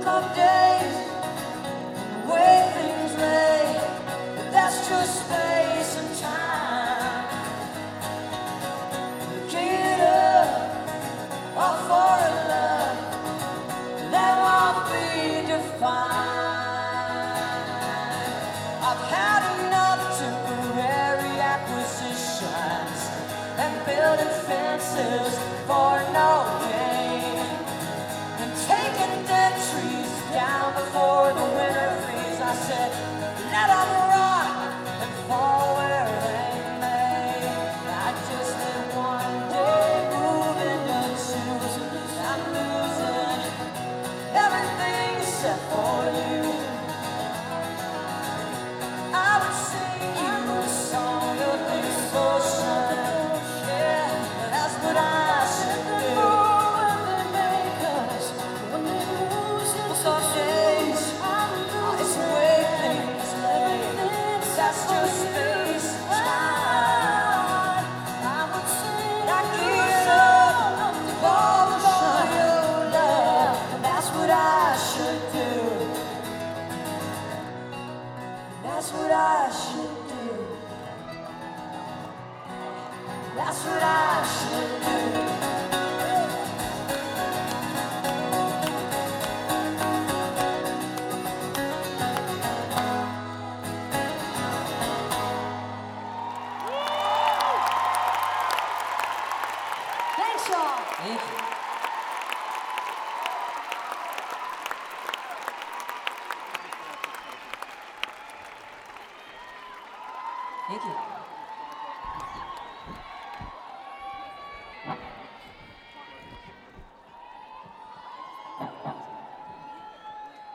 of days, the way things lay, but that's just space and time. Get up, all for a love that won't be defined. I've had enough temporary acquisitions and building fences for no gain, and taking dead trees down before the winter freeze. I said, let them rot and fall where they may. I just live one day, moving to choose. I'm losing everything except for you. I would sing you a song of devotion. Yeah, that's what I should do. Some days, it's the way things lay. That's just space time. I would sing, I get up, fall for your love. That's what I should do. That's what I should do. That's what I should do. Thanks, y'all. Thank you. Thank you.